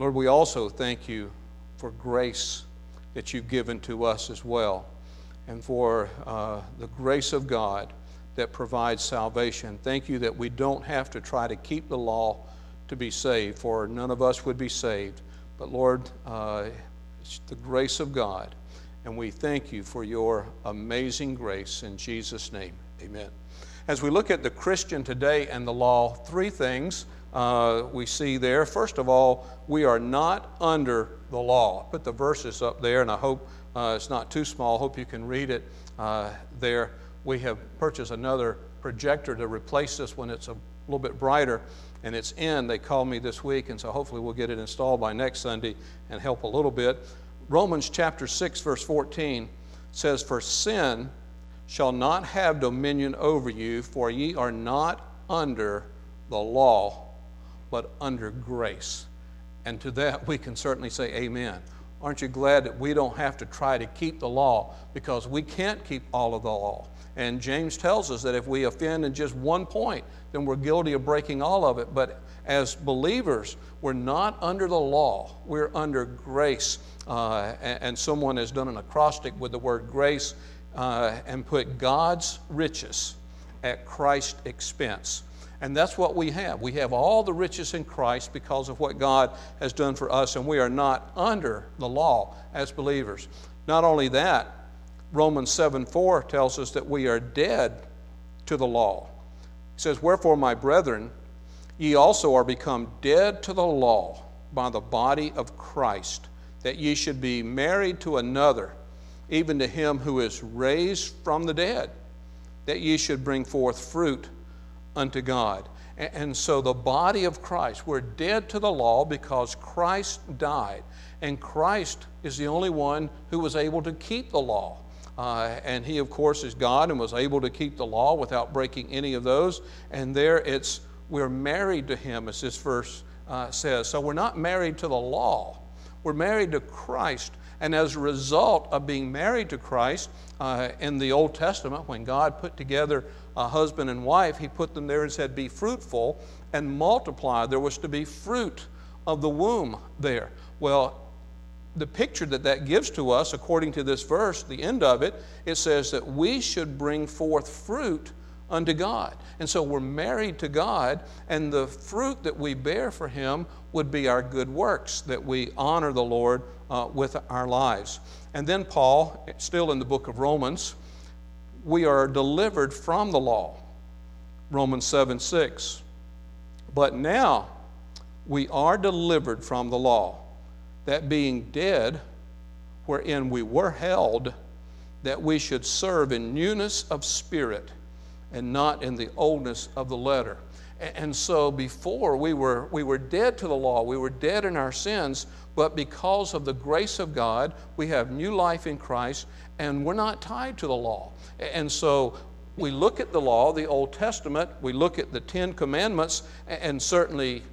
Lord, we also thank you for grace that you've given to us as well, and for the grace of God that provides salvation. Thank you that we don't have to try to keep the law to be saved, for none of us would be saved. But Lord, it's the grace of God, and we thank you for your amazing grace in Jesus' name. Amen. As we look at the Christian today and the law, three things we see there. First of all, we are not under the law. Put the verses up there, and I hope it's not too small. I hope you can read it there. We have purchased another projector to replace this when it's a little bit brighter, and it's in. They called me this week, and so hopefully we'll get it installed by next Sunday and help a little bit. Romans chapter 6, verse 14 says, "For sin shall not have dominion over you, for ye are not under the law, but under grace." And to that we can certainly say amen. Aren't you glad that we don't have to try to keep the law, because we can't keep all of the law? And James tells us that if we offend in just one point, then we're guilty of breaking all of it. But as believers, we're not under the law. We're under grace. And someone has done an acrostic with the word grace and put God's riches at Christ's expense. And that's what we have. We have all the riches in Christ because of what God has done for us, and we are not under the law as believers. Not only that, Romans 7:4 tells us that we are dead to the law. It says, "Wherefore, my brethren, ye also are become dead to the law by the body of Christ, that ye should be married to another, even to him who is raised from the dead, that ye should bring forth fruit unto God." And so the body of Christ, we're dead to the law because Christ died. And Christ is the only one who was able to keep the law. And he, of course, is God and was able to keep the law without breaking any of those. And there we're married to him, as this verse says. So we're not married to the law. We're married to Christ. And as a result of being married to Christ, in the Old Testament, when God put together a husband and wife, he put them there and said, "Be fruitful and multiply." There was to be fruit of the womb there. Well, the picture that gives to us, according to this verse, the end of it, it says that we should bring forth fruit unto God. And so we're married to God, and the fruit that we bear for him would be our good works, that we honor the Lord with our lives. And then Paul, still in the book of Romans, we are delivered from the law. Romans 7:6. "But now we are delivered from the law, that being dead, wherein we were held, that we should serve in newness of spirit, and not in the oldness of the letter." And so before we were dead to the law, we were dead in our sins, but because of the grace of God, we have new life in Christ, and we're not tied to the law. And so we look at the law, the Old Testament, we look at the 10 Commandments, and certainly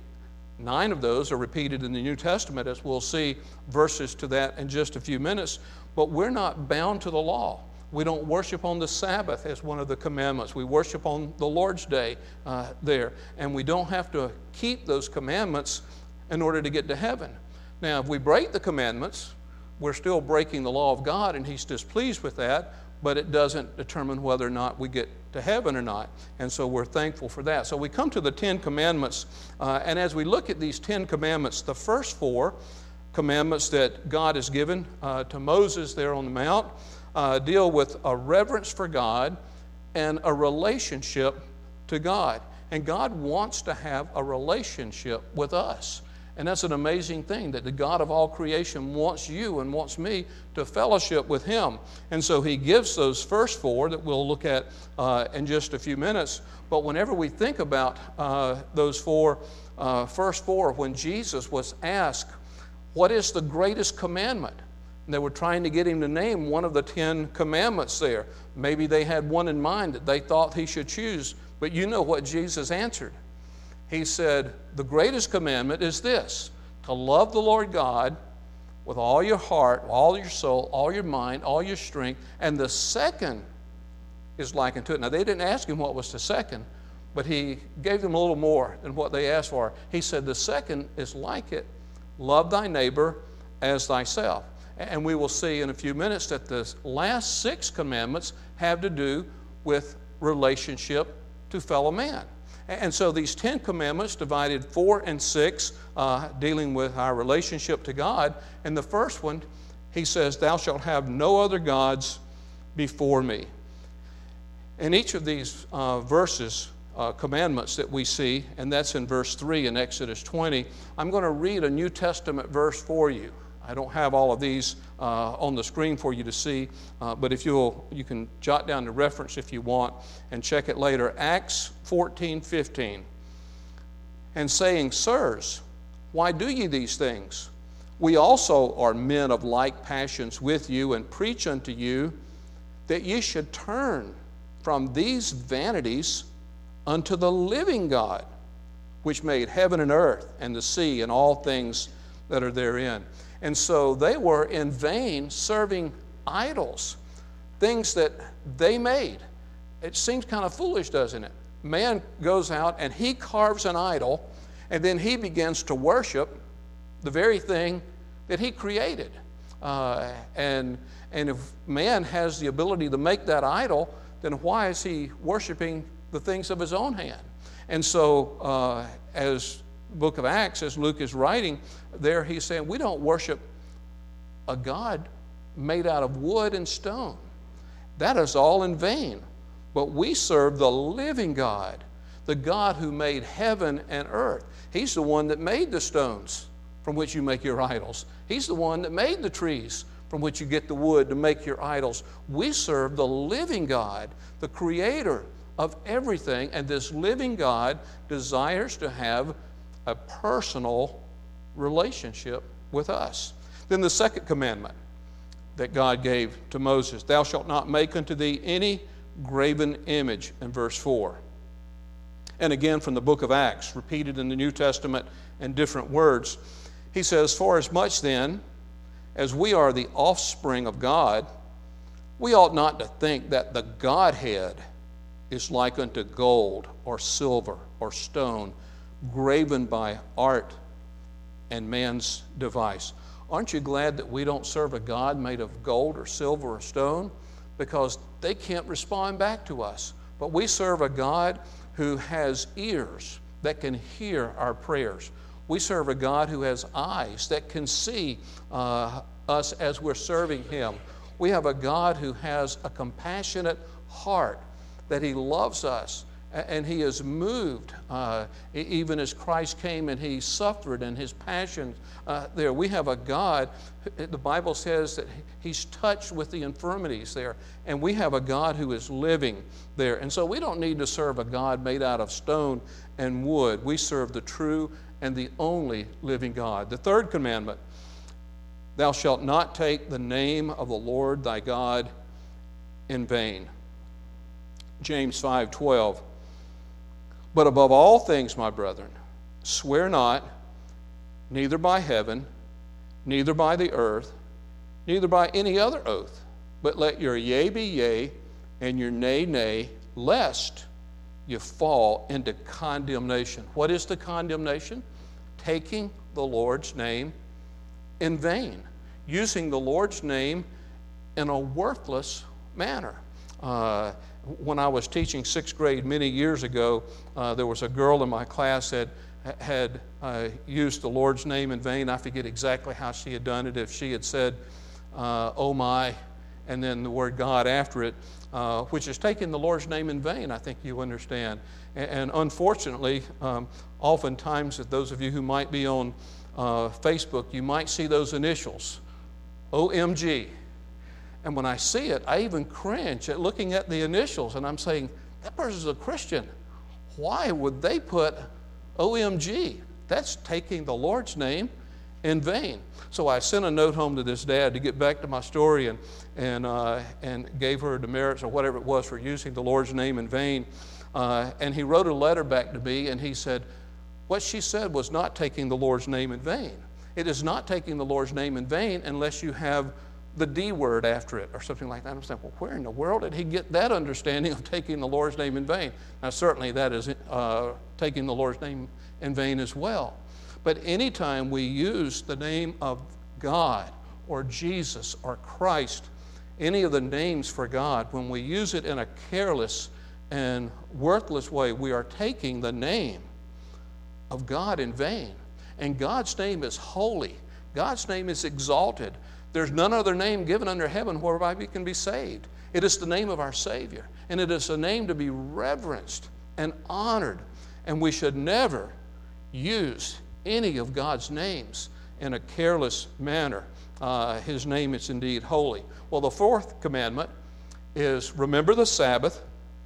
9 of those are repeated in the New Testament, as we'll see verses to that in just a few minutes, but we're not bound to the law. We don't worship on the Sabbath as one of the commandments. We worship on the Lord's Day there. And we don't have to keep those commandments in order to get to heaven. Now, if we break the commandments, we're still breaking the law of God, and he's displeased with that, but it doesn't determine whether or not we get to heaven or not. And so we're thankful for that. So we come to the 10 Commandments, and as we look at these 10 Commandments, the first 4 commandments that God has given to Moses there on the Mount deal with a reverence for God and a relationship to God. And God wants to have a relationship with us. And that's an amazing thing, that the God of all creation wants you and wants me to fellowship with him. And so he gives those first 4 that we'll look at in just a few minutes. But whenever we think about those first 4, when Jesus was asked, what is the greatest commandment? And they were trying to get him to name one of the 10 commandments there. Maybe they had one in mind that they thought he should choose. But you know what Jesus answered. He said, the greatest commandment is this, to love the Lord God with all your heart, all your soul, all your mind, all your strength. And the second is like unto it. Now, they didn't ask him what was the second, but he gave them a little more than what they asked for. He said, the second is like it. love thy neighbor as thyself. And we will see in a few minutes that the last 6 commandments have to do with relationship to fellow man. And so these 10 commandments divided 4 and 6 dealing with our relationship to God. And the first one, he says, thou shalt have no other gods before me. In each of these commandments that we see, and that's in verse 3 in Exodus 20, I'm going to read a New Testament verse for you. I don't have all of these on the screen for you to see, but if you can jot down the reference if you want and check it later. Acts 14:15. And saying, sirs, why do ye these things? We also are men of like passions with you, and preach unto you that ye should turn from these vanities unto the living God, which made heaven and earth and the sea and all things that are therein. And so they were in vain serving idols, things that they made. It seems kind of foolish, doesn't it? Man goes out and he carves an idol, and then he begins to worship the very thing that he created. And if man has the ability to make that idol, then why is he worshiping the things of his own hand? And so as the book of Acts, as Luke is writing, there he's saying, we don't worship a God made out of wood and stone. That is all in vain. But we serve the living God, the God who made heaven and earth. He's the one that made the stones from which you make your idols. He's the one that made the trees from which you get the wood to make your idols. We serve the living God, the creator of everything, and this living God desires to have a personal relationship with us. Then the second commandment that God gave to Moses, thou shalt not make unto thee any graven image, in verse 4. And again from the book of Acts, repeated in the New Testament in different words, he says, for as much then as we are the offspring of God, we ought not to think that the Godhead is like unto gold or silver or stone, graven by art and man's device. Aren't you glad that we don't serve a God made of gold or silver or stone? Because they can't respond back to us. But we serve a God who has ears that can hear our prayers. We serve a God who has eyes that can see us as we're serving him. We have a God who has a compassionate heart, that he loves us, and he is moved, even as Christ came and he suffered and his passion there. We have a God, the Bible says that he's touched with the infirmities there, and we have a God who is living there. And so we don't need to serve a God made out of stone and wood. We serve the true and the only living God. The third commandment, thou shalt not take the name of the Lord thy God in vain. James 5:12. But above all things, my brethren, swear not, neither by heaven, neither by the earth, neither by any other oath, but let your yea be yea, and your nay, nay, lest you fall into condemnation. What is the condemnation? Taking the Lord's name in vain, using the Lord's name in a worthless manner. When I was teaching 6th grade many years ago, there was a girl in my class that had used the Lord's name in vain. I forget exactly how she had done it. If she had said, oh my, and then the word God after it, which is taking the Lord's name in vain, I think you understand. And unfortunately, oftentimes, those of you who might be on Facebook, you might see those initials, OMG. And when I see it, I even cringe at looking at the initials, and I'm saying, that person's a Christian. Why would they put OMG? That's taking the Lord's name in vain. So I sent a note home to this dad to get back to my story and gave her demerits or whatever it was for using the Lord's name in vain. And he wrote a letter back to me, and he said, what she said was not taking the Lord's name in vain. It is not taking the Lord's name in vain unless you have the D word after it or something like that. I'm saying, well, where in the world did he get that understanding of taking the Lord's name in vain? Now, certainly that is taking the Lord's name in vain as well. But anytime we use the name of God or Jesus or Christ, any of the names for God, when we use it in a careless and worthless way, we are taking the name of God in vain. And God's name is holy. God's name is exalted. There's none other name given under heaven whereby we can be saved. It is the name of our Savior, and it is a name to be reverenced and honored. And we should never use any of God's names in a careless manner. His name is indeed holy. Well, the fourth commandment is remember the Sabbath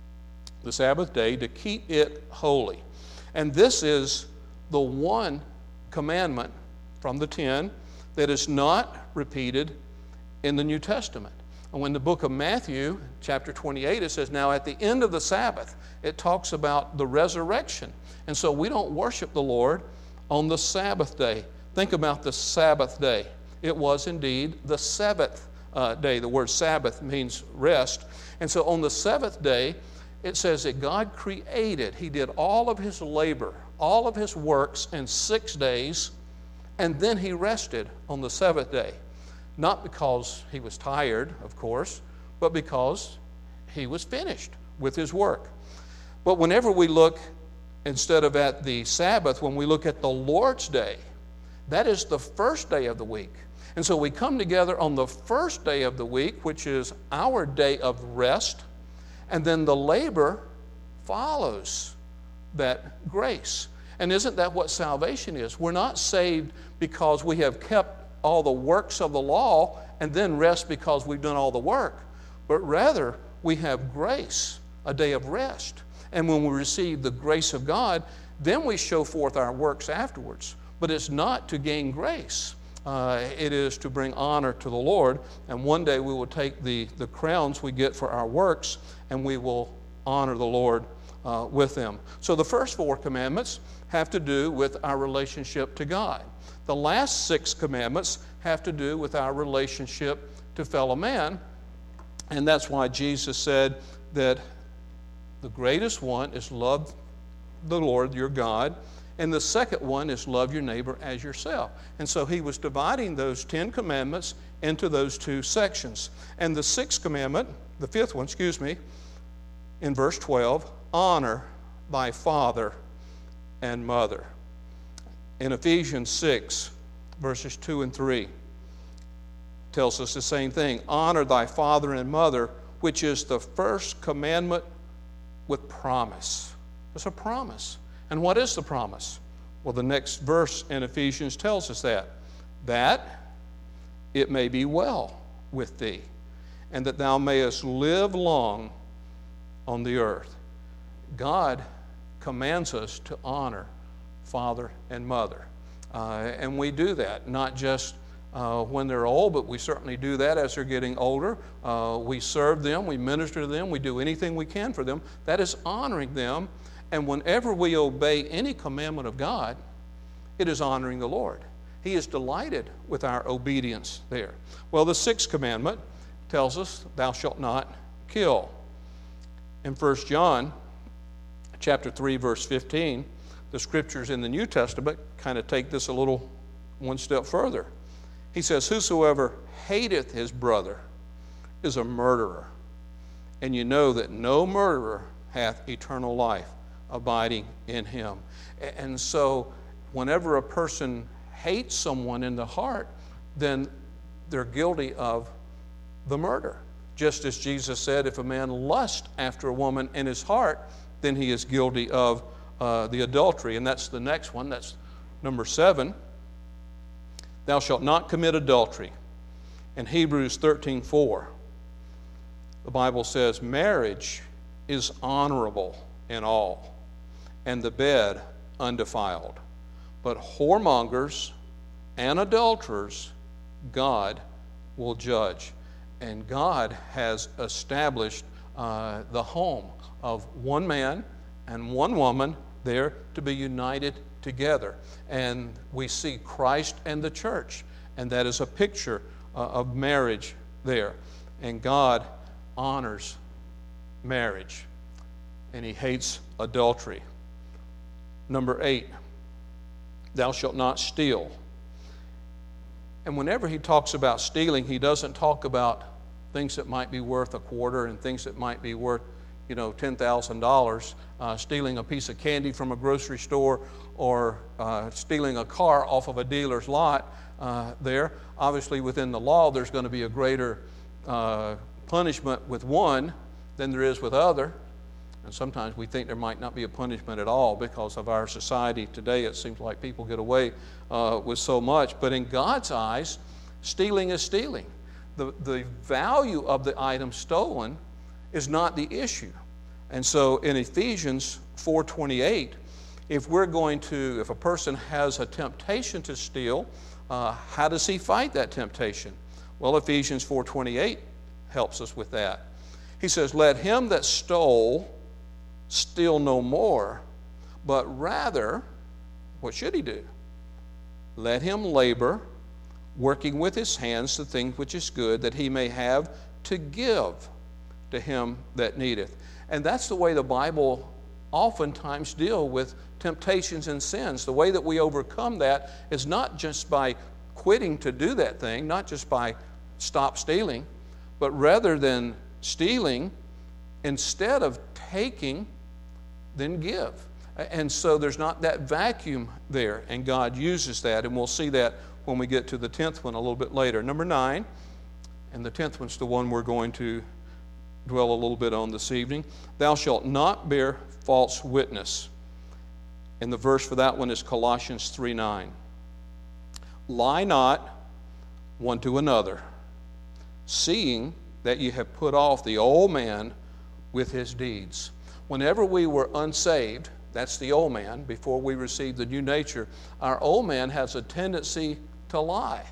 day, to keep it holy. And this is the one commandment from the 10 that is not repeated in the New Testament. And when the book of Matthew, chapter 28, it says, now at the end of the Sabbath, it talks about the resurrection. And so we don't worship the Lord on the Sabbath day. Think about the Sabbath day. It was indeed the seventh day. The word Sabbath means rest. And so on the seventh day, it says that God created, He did all of His labor, all of His works in 6 days, and then He rested on the seventh day. Not because He was tired, of course, but because He was finished with His work. But whenever we look, instead of at the Sabbath, when we look at the Lord's Day, that is the first day of the week. And so we come together on the first day of the week, which is our day of rest, and then the labor follows that grace. And isn't that what salvation is? We're not saved because we have kept all the works of the law and then rest because we've done all the work, but rather we have grace, a day of rest. And when we receive the grace of God, then we show forth our works afterwards. But it's not to gain grace. It is to bring honor to the Lord. And one day we will take the crowns we get for our works and we will honor the Lord with them. So the first 4 commandments have to do with our relationship to God. The last 6 commandments have to do with our relationship to fellow man. And that's why Jesus said that the greatest one is love the Lord your God, and the second one is love your neighbor as yourself. And so He was dividing those 10 commandments into those 2 sections. And the 6th commandment, the 5th one, in verse 12, honor thy father and mother. In Ephesians 6, verses 2 and 3, tells us the same thing. Honor thy father and mother, which is the first commandment with promise. It's a promise. And what is the promise? Well, the next verse in Ephesians tells us that it may be well with thee, and that thou mayest live long on the earth. God commands us to honor father and mother. And we do that, not just when they're old, but we certainly do that as they're getting older. We serve them, we minister to them, we do anything we can for them. That is honoring them. And whenever we obey any commandment of God, it is honoring the Lord. He is delighted with our obedience there. Well, the 6th commandment tells us, thou shalt not kill. In 1 John chapter 3, verse 15, the scriptures in the New Testament kind of take this a little one step further. He says, whosoever hateth his brother is a murderer, and you know that no murderer hath eternal life abiding in him. And so whenever a person hates someone in the heart, then they're guilty of the murder. Just as Jesus said, if a man lusts after a woman in his heart, then he is guilty of the adultery. And that's the next one. That's number 7. Thou shalt not commit adultery. In Hebrews 13:4, the Bible says, marriage is honorable in all, and the bed undefiled. But whoremongers and adulterers God will judge. And God has established the home of one man and one woman there to be united together. And we see Christ and the church, and that is a picture of marriage there. And God honors marriage, and He hates adultery. Number 8, Thou shalt not steal. And whenever he talks about stealing, he doesn't talk about things that might be worth a quarter and things that might be worth, $10,000. Stealing a piece of candy from a grocery store or stealing a car off of a dealer's lot there. Obviously, within the law, there's going to be a greater punishment with one than there is with other. And sometimes we think there might not be a punishment at all because of our society today. It seems like people get away with so much. But in God's eyes, stealing is stealing. The value of the item stolen is not the issue. And so in Ephesians 4:28, if a person has a temptation to steal, how does he fight that temptation? Well, Ephesians 4:28 helps us with that. He says, let him that stole steal no more, but rather, what should he do? Let him labor, working with his hands the thing which is good, that he may have to give to him that needeth. And that's the way the Bible oftentimes deal with temptations and sins. The way that we overcome that is not just by quitting to do that thing, not just by stop stealing, but rather than stealing, instead of taking, then give. And so there's not that vacuum there, and God uses that, and we'll see that when we get to the 10th one a little bit later. Number 9, and the 10th one's the one we're going to dwell a little bit on this evening. Thou shalt not bear false witness. And the verse for that one is Colossians 3:9. Lie not one to another, seeing that ye have put off the old man with his deeds. Whenever we were unsaved, that's the old man, before we received the new nature, our old man has a tendency to lie.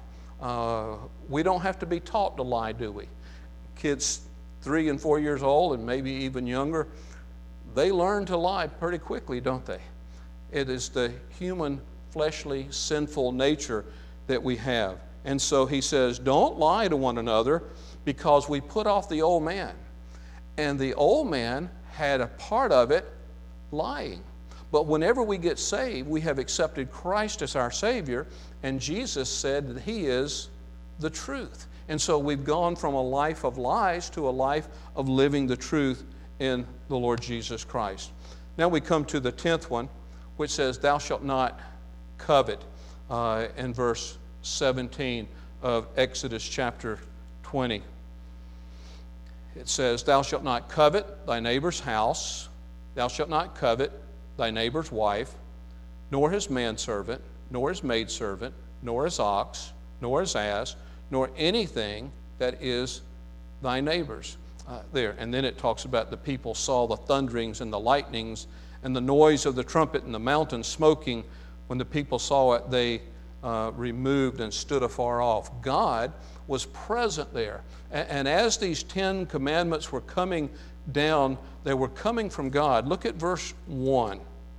We don't have to be taught to lie, do we? Kids 3 and 4 years old, and maybe even younger, they learn to lie pretty quickly, don't they? It is the human, fleshly, sinful nature that we have. And so he says, don't lie to one another, because we put off the old man. And the old man had a part of it lying. But whenever we get saved, we have accepted Christ as our Savior, and Jesus said that He is the truth. And so we've gone from a life of lies to a life of living the truth in the Lord Jesus Christ. Now we come to the 10th one, which says, thou shalt not covet, in verse 17 of Exodus chapter 20. It says, thou shalt not covet thy neighbor's house, thou shalt not covet thy neighbor's wife, nor his manservant, nor his maidservant, nor his ox, nor his ass, nor anything that is thy neighbor's. There. And then it talks about the people saw the thunderings and the lightnings and the noise of the trumpet and the mountain smoking. When the people saw it, they removed and stood afar off. God was present there. And as these 10 commandments were coming down, they were coming from God. Look at verse 1.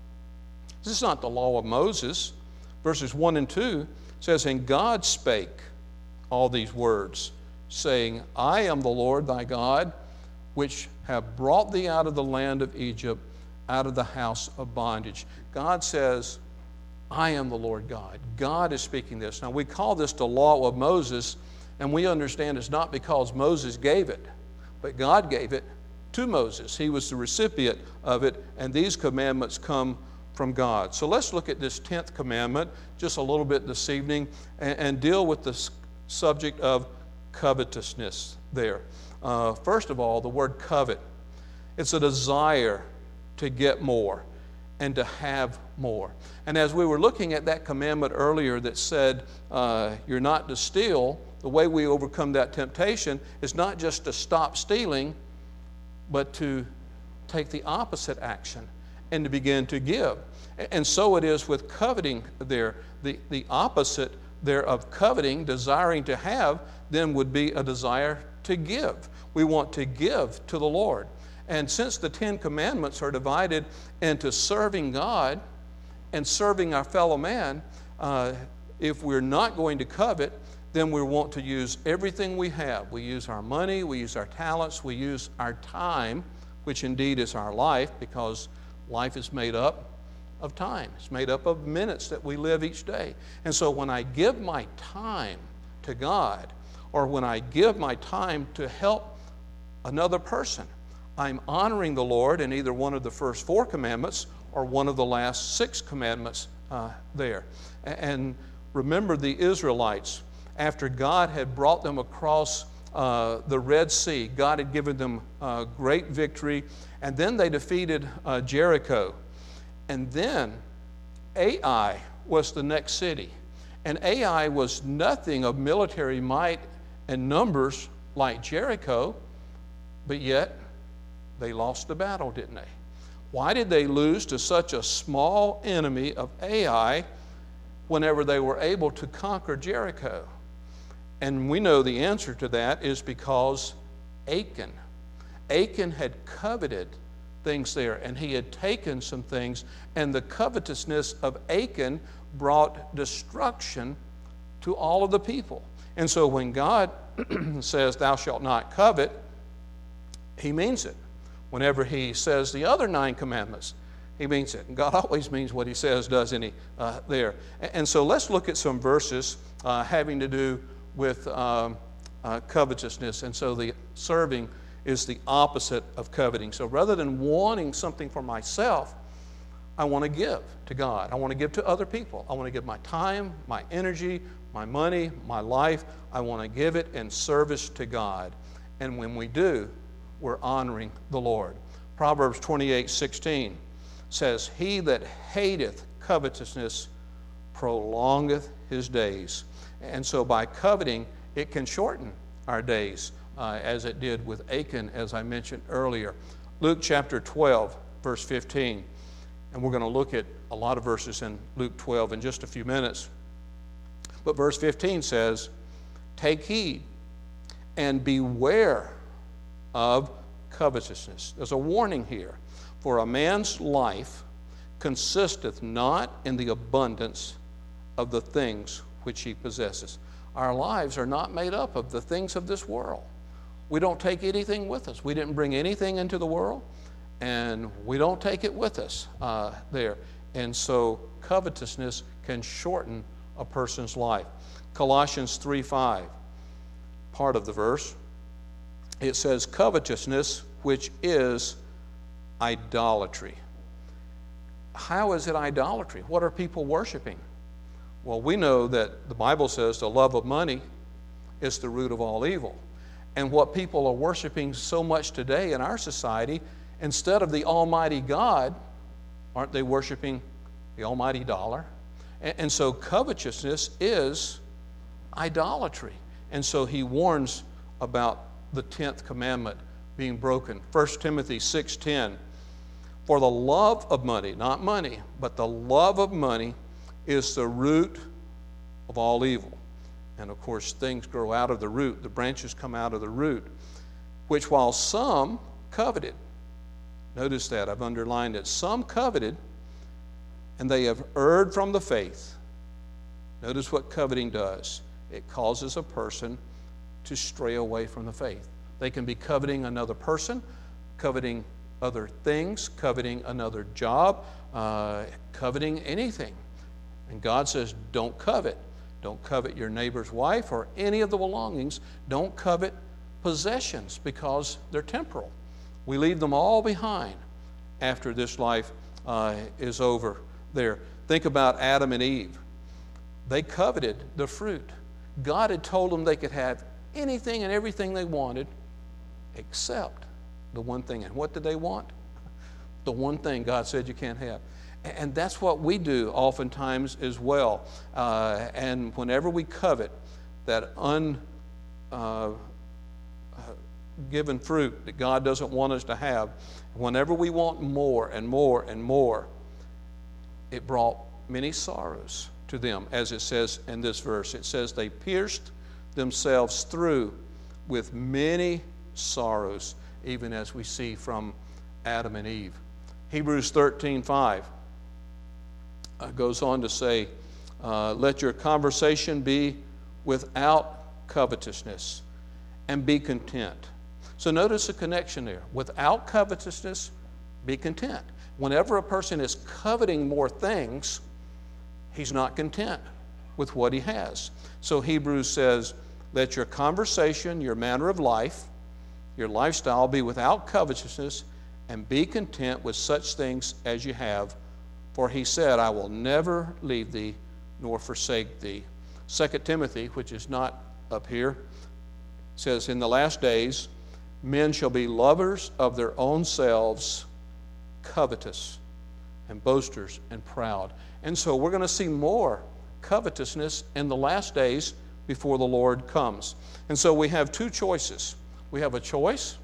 This is not the law of Moses. Verses 1 and 2 says, and God spake all these words, saying, I am the Lord thy God, which have brought thee out of the land of Egypt, out of the house of bondage. God says, I am the Lord God. God is speaking this. Now, we call this the law of Moses, and we understand it's not because Moses gave it, but God gave it to Moses. He was the recipient of it, and these commandments come from God. So let's look at this 10th commandment just a little bit this evening and deal with the subject of covetousness there. First of all, the word covet. It's a desire to get more and to have more. And as we were looking at that commandment earlier that said you're not to steal, the way we overcome that temptation is not just to stop stealing, but to take the opposite action and to begin to give. And so it is with coveting there. The opposite there of coveting, desiring to have, then would be a desire to give. We want to give to the Lord. And since the 10 commandments are divided into serving God and serving our fellow man, if we're not going to covet, then we want to use everything we have. We use our money, we use our talents, we use our time, which indeed is our life, because life is made up of time. It's made up of minutes that we live each day. And so when I give my time to God, or when I give my time to help another person, I'm honoring the Lord in either one of the first 4 commandments or one of the last 6 commandments there. And remember the Israelites, after God had brought them across the Red Sea, God had given them great victory, and then they defeated Jericho. And then Ai was the next city. And Ai was nothing of military might and numbers like Jericho, but yet they lost the battle, didn't they? Why did they lose to such a small enemy of Ai whenever they were able to conquer Jericho? And we know the answer to that is because Achan had coveted things there, and he had taken some things, and the covetousness of Achan brought destruction to all of the people. And so when God says, "Thou shalt not covet," he means it. Whenever he says the other 9 commandments, he means it. And God always means what he says, doesn't he, there. And so let's look at some verses having to do with covetousness. And so the serving is the opposite of coveting. So rather than wanting something for myself, I want to give to God. I want to give to other people. I want to give my time, my energy, my money, my life. I want to give it in service to God. And when we do, we're honoring the Lord. Proverbs 28:16 says, "He that hateth covetousness prolongeth his days." And so by coveting, it can shorten our days, as it did with Achan, as I mentioned earlier. Luke chapter 12, verse 15. And we're going to look at a lot of verses in Luke 12 in just a few minutes. But verse 15 says, "Take heed and beware of covetousness." There's a warning here. "For a man's life consisteth not in the abundance of the things which he possesses." Our lives are not made up of the things of this world. We don't take anything with us. We didn't bring anything into the world, and we don't take it with us there. And so covetousness can shorten a person's life. Colossians 3:5, part of the verse, it says, "Covetousness, which is idolatry." How is it idolatry? What are people worshiping? Well, we know that the Bible says the love of money is the root of all evil. And what people are worshiping so much today in our society, instead of the Almighty God, aren't they worshiping the almighty dollar? And so covetousness is idolatry. And so he warns about the 10th commandment being broken. 1 Timothy 6:10, "For the love of money," not money, but the love of money is the root of all evil. And of course, things grow out of the root. The branches come out of the root, "which while some coveted," notice that, I've underlined it, "some coveted, and they have erred from the faith." Notice what coveting does. It causes a person to stray away from the faith. They can be coveting another person, coveting other things, coveting another job, coveting anything. And God says, don't covet. Don't covet your neighbor's wife or any of the belongings. Don't covet possessions because they're temporal. We leave them all behind after this life is over there. Think about Adam and Eve. They coveted the fruit. God had told them they could have anything and everything they wanted except the one thing. And what did they want? The one thing God said you can't have. And that's what we do oftentimes as well. And whenever we covet that ungiven fruit that God doesn't want us to have, whenever we want more and more and more, it brought many sorrows to them, as it says in this verse. It says they pierced themselves through with many sorrows, even as we see from Adam and Eve. Hebrews 13:5 goes on to say, "Let your conversation be without covetousness, and be content." So notice the connection there. Without covetousness, be content. Whenever a person is coveting more things, he's not content with what he has. So Hebrews says, let your conversation, your manner of life, your lifestyle be without covetousness, and be content with such things as you have. For he said, I will never leave thee nor forsake thee. 2 Timothy, which is not up here, says, in the last days, men shall be lovers of their own selves, covetous, and boasters, and proud. And so we're going to see more covetousness in the last days before the Lord comes. And so we have two choices. We have a choice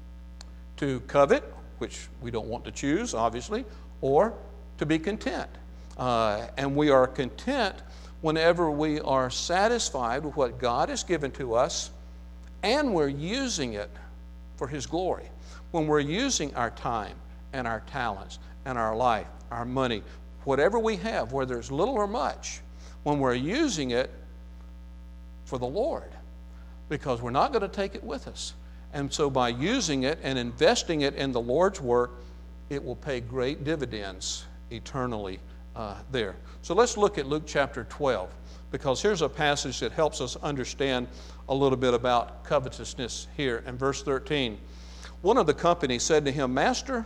to covet, which we don't want to choose, obviously, or to be content. And we are content whenever we are satisfied with what God has given to us and we're using it for His glory. When we're using our time and our talents and our life, our money, whatever we have, whether it's little or much, when we're using it for the Lord, because we're not going to take it with us. And so by using it and investing it in the Lord's work, it will pay great dividends eternally there. So let's look at Luke chapter 12, because here's a passage that helps us understand a little bit about covetousness here. In verse 13, one of the company said to him, Master,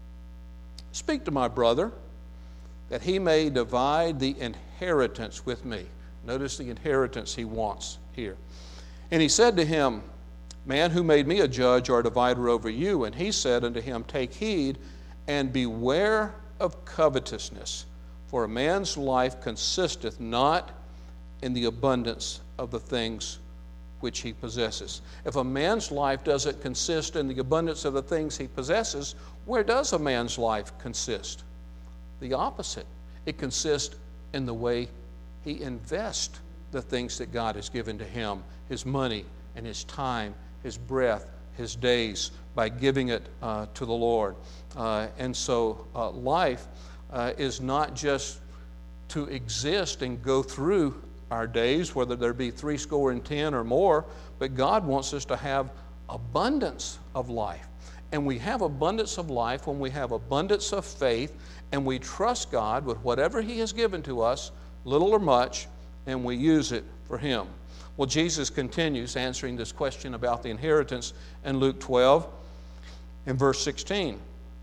speak to my brother, that he may divide the inheritance with me. Notice the inheritance he wants here. And he said to him, Man, who made me a judge or a divider over you? And he said unto him, Take heed and beware of covetousness, for a man's life consisteth not in the abundance of the things which he possesses. If a man's life doesn't consist in the abundance of the things he possesses, where does a man's life consist? The opposite. It consists in the way he invests the things that God has given to him, his money and his time, his breath, his days, by giving it to the Lord. And so life is not just to exist and go through our days, whether there be 70 or more, but God wants us to have abundance of life. And we have abundance of life when we have abundance of faith and we trust God with whatever He has given to us, little or much, and we use it for Him. Well, Jesus continues answering this question about the inheritance in Luke 12 in verse 16.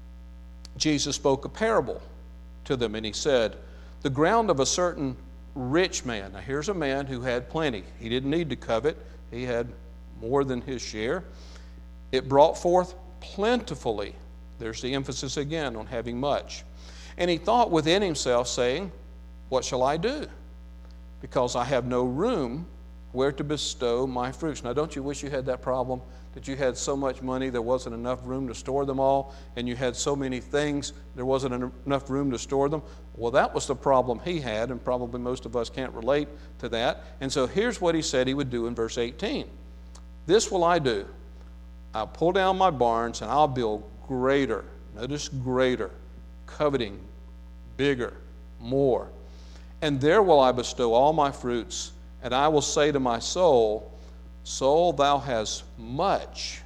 Jesus spoke a parable to them, and He said, The ground of a certain rich man. Now here's a man who had plenty. He didn't need to covet. He had more than his share. It brought forth plentifully. There's the emphasis again on having much. And he thought within himself, saying, What shall I do? Because I have no room where to bestow my fruits. Now, don't you wish you had that problem? That you had so much money, there wasn't enough room to store them all, and you had so many things, there wasn't enough room to store them? Well, that was the problem he had, and probably most of us can't relate to that. And so here's what he said he would do in verse 18. This will I do. I'll pull down my barns, and I'll build greater. Notice greater. Coveting. Bigger. More. And there will I bestow all my fruits, and I will say to my soul, Soul, thou hast much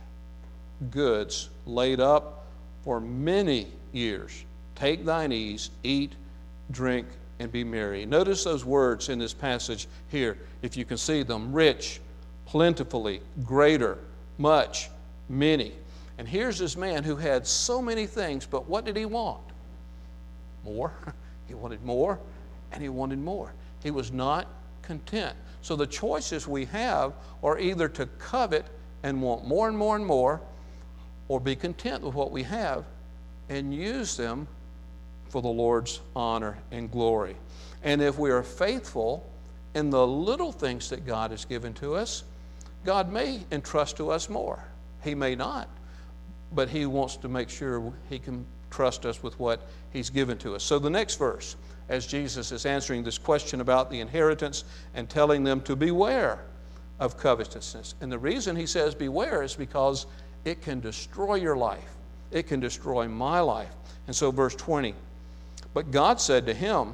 goods laid up for many years. Take thine ease, eat, drink, and be merry. Notice those words in this passage here, if you can see them. Rich, plentifully, greater, much, many. And here's this man who had so many things, but what did he want? More. He wanted more, and he wanted more. He was not content. So the choices we have are either to covet and want more and more and more, or be content with what we have and use them for the Lord's honor and glory. And if we are faithful in the little things that God has given to us, God may entrust to us more. He may not, but He wants to make sure He can trust us with what He's given to us. So the next verse, as Jesus is answering this question about the inheritance and telling them to beware of covetousness. And the reason He says beware is because it can destroy your life. It can destroy my life. And so verse 20, But God said to him,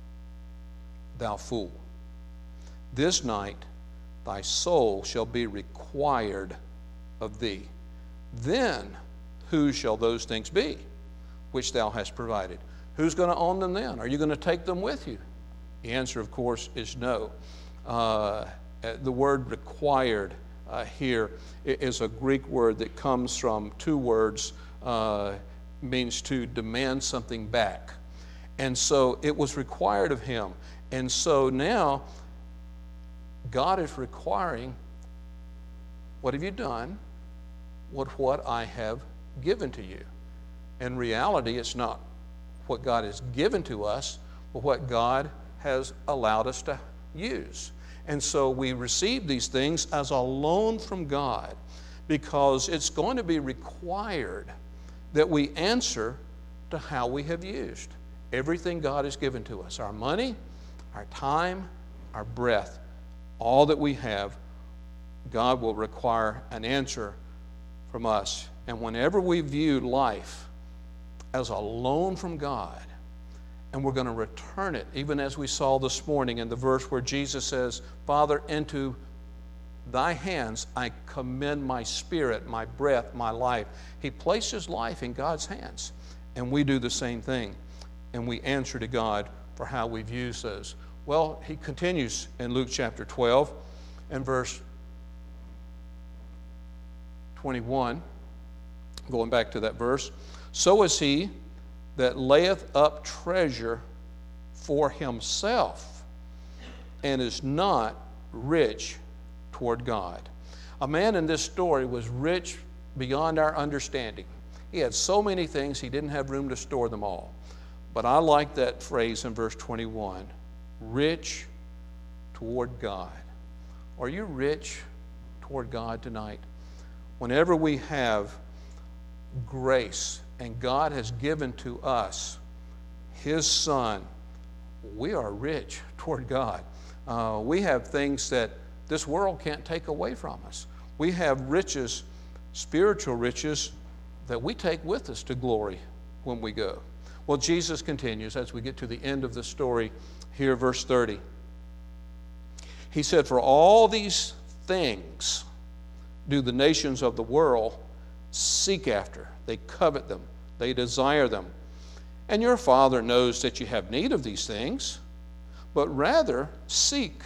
Thou fool, this night thy soul shall be required of thee. Then whose shall those things be which thou hast provided. Who's going to own them then? Are you going to take them with you? The answer, of course, is no. The word required here is a Greek word that comes from two words, means to demand something back. And so it was required of him. And so now God is requiring, what have you done with what I have given to you? In reality, it's not what God has given to us, but what God has allowed us to use. And so we receive these things as a loan from God, because it's going to be required that we answer to how we have used everything God has given to us. Our money, our time, our breath, all that we have, God will require an answer from us. And whenever we view life as a loan from God, and we're going to return it, even as we saw this morning in the verse where Jesus says, Father, into thy hands I commend my spirit, my breath, my life. He places life in God's hands, and we do the same thing, and we answer to God for how we've used those. Well, he continues in Luke chapter 12 and verse 21, going back to that verse. So is he that layeth up treasure for himself and is not rich toward God. A man in this story was rich beyond our understanding. He had so many things, he didn't have room to store them all. But I like that phrase in verse 21, rich toward God. Are you rich toward God tonight? Whenever we have grace and God has given to us His Son, we are rich toward God. We have things that this world can't take away from us. We have riches, spiritual riches, that we take with us to glory when we go. Well, Jesus continues as we get to the end of the story here, verse 30. He said, for all these things do the nations of the world seek after. They covet them. They desire them. And your Father knows that you have need of these things, but rather seek,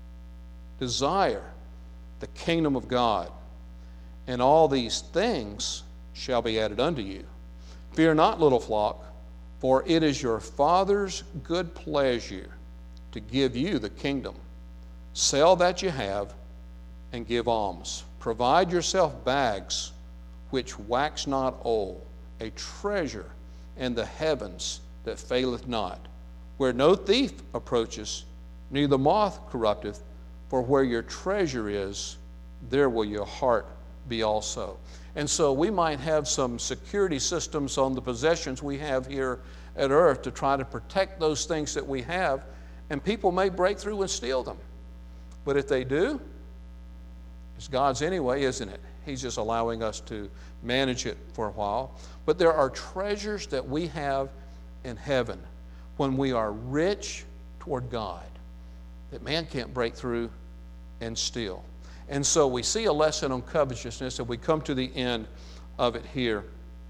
desire the kingdom of God, and all these things shall be added unto you. Fear not, little flock, for it is your Father's good pleasure to give you the kingdom. Sell that you have and give alms. Provide yourself bags which wax not old, a treasure in the heavens that faileth not, where no thief approaches, neither moth corrupteth, for where your treasure is, there will your heart be also. And so we might have some security systems on the possessions we have here at earth to try to protect those things that we have, and people may break through and steal them. But if they do, it's God's anyway, isn't it? He's just allowing us to manage it for a while. But there are treasures that we have in heaven when we are rich toward God that man can't break through and steal. And so we see a lesson on covetousness, and we come to the end of it here.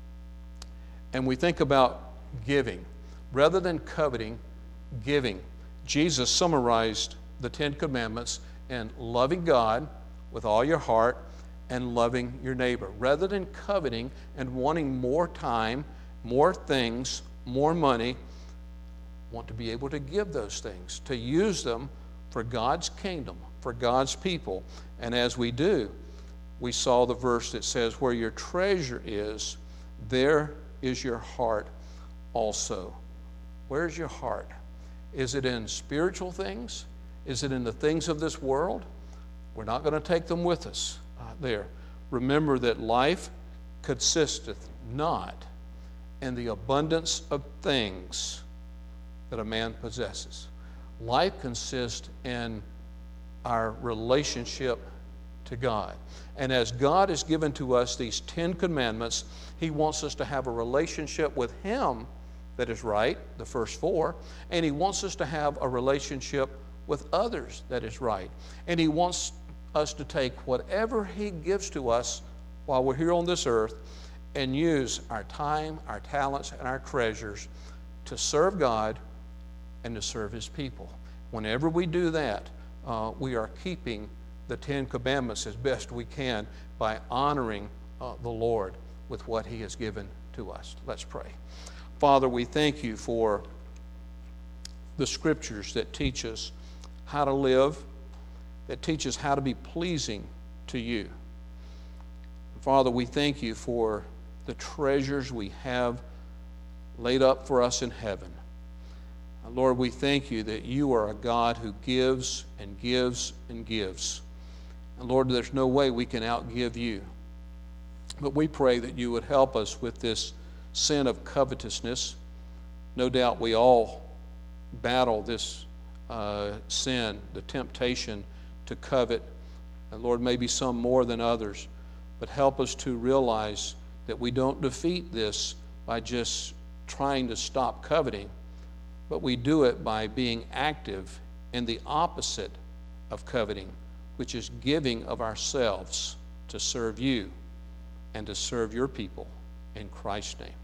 And we think about giving. Rather than coveting, giving. Jesus summarized the Ten Commandments in loving God with all your heart and loving your neighbor. Rather than coveting and wanting more time, more things, more money, want to be able to give those things, to use them for God's kingdom, for God's people. And as we do, we saw the verse that says, where your treasure is, there is your heart also. Where's your heart? Is it in spiritual things? Is it in the things of this world? We're not going to take them with us there. Remember that life consisteth not in the abundance of things that a man possesses. Life consists in our relationship to God. And as God has given to us these 10 commandments, He wants us to have a relationship with Him that is right, the first 4, and He wants us to have a relationship with others that is right. And He wants us to take whatever He gives to us while we're here on this earth and use our time, our talents, and our treasures to serve God and to serve His people. Whenever we do that, we are keeping the Ten Commandments as best we can by honoring the Lord with what He has given to us. Let's pray. Father, we thank You for the Scriptures that teach us how to live, that teach us how to be pleasing to You. Father, we thank You for the treasures we have laid up for us in heaven. Lord, we thank You that You are a God who gives and gives and gives. And Lord, there's no way we can outgive You. But we pray that You would help us with this sin of covetousness. No doubt we all battle this sin, the temptation to covet. And Lord, maybe some more than others. But help us to realize that we don't defeat this by just trying to stop coveting, but we do it by being active in the opposite of coveting, which is giving of ourselves to serve You and to serve Your people. In Christ's name.